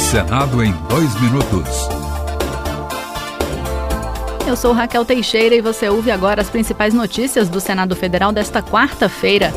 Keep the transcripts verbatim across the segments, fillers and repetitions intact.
Senado em dois minutos. Eu sou Raquel Teixeira e você ouve agora as principais notícias do Senado Federal desta quarta-feira.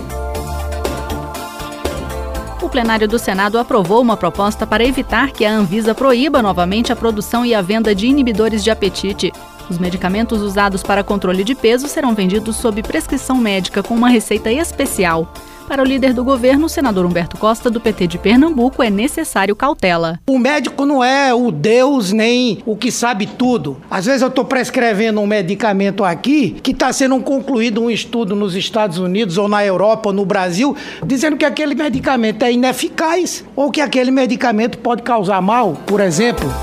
O plenário do Senado aprovou uma proposta para evitar que a Anvisa proíba novamente a produção e a venda de inibidores de apetite. Os medicamentos usados para controle de peso serão vendidos sob prescrição médica com uma receita especial. Para o líder do governo, o senador Humberto Costa, do P T de Pernambuco, é necessário cautela. O médico não é o Deus nem o que sabe tudo. Às vezes eu estou prescrevendo um medicamento aqui que está sendo concluído um estudo nos Estados Unidos ou na Europa ou no Brasil, dizendo que aquele medicamento é ineficaz ou que aquele medicamento pode causar mal, por exemplo.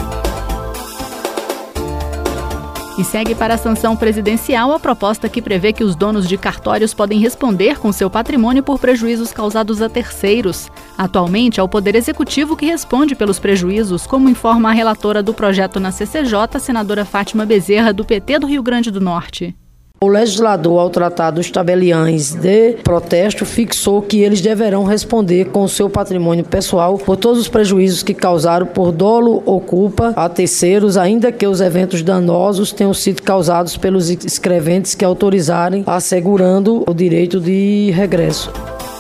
E segue para a sanção presidencial a proposta que prevê que os donos de cartórios podem responder com seu patrimônio por prejuízos causados a terceiros. Atualmente, é o Poder Executivo que responde pelos prejuízos, como informa a relatora do projeto na C C J, a senadora Fátima Bezerra, do P T do Rio Grande do Norte. O legislador, ao tratar dos tabeliães de protesto, fixou que eles deverão responder com o seu patrimônio pessoal por todos os prejuízos que causaram por dolo ou culpa a terceiros, ainda que os eventos danosos tenham sido causados pelos escreventes que autorizarem, assegurando o direito de regresso.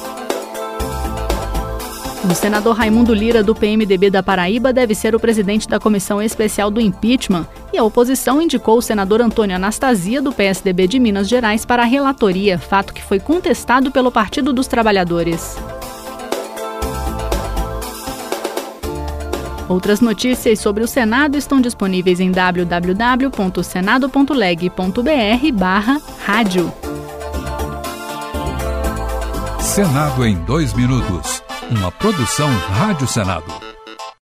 O senador Raimundo Lira, do P M D B da Paraíba, deve ser o presidente da Comissão Especial do Impeachment, e a oposição indicou o senador Antônio Anastasia, do P S D B de Minas Gerais, para a relatoria, fato que foi contestado pelo Partido dos Trabalhadores. Outras notícias sobre o Senado estão disponíveis em w w w ponto senado ponto leg ponto b r barra rádio. Senado em dois minutos. Uma produção Rádio Senado.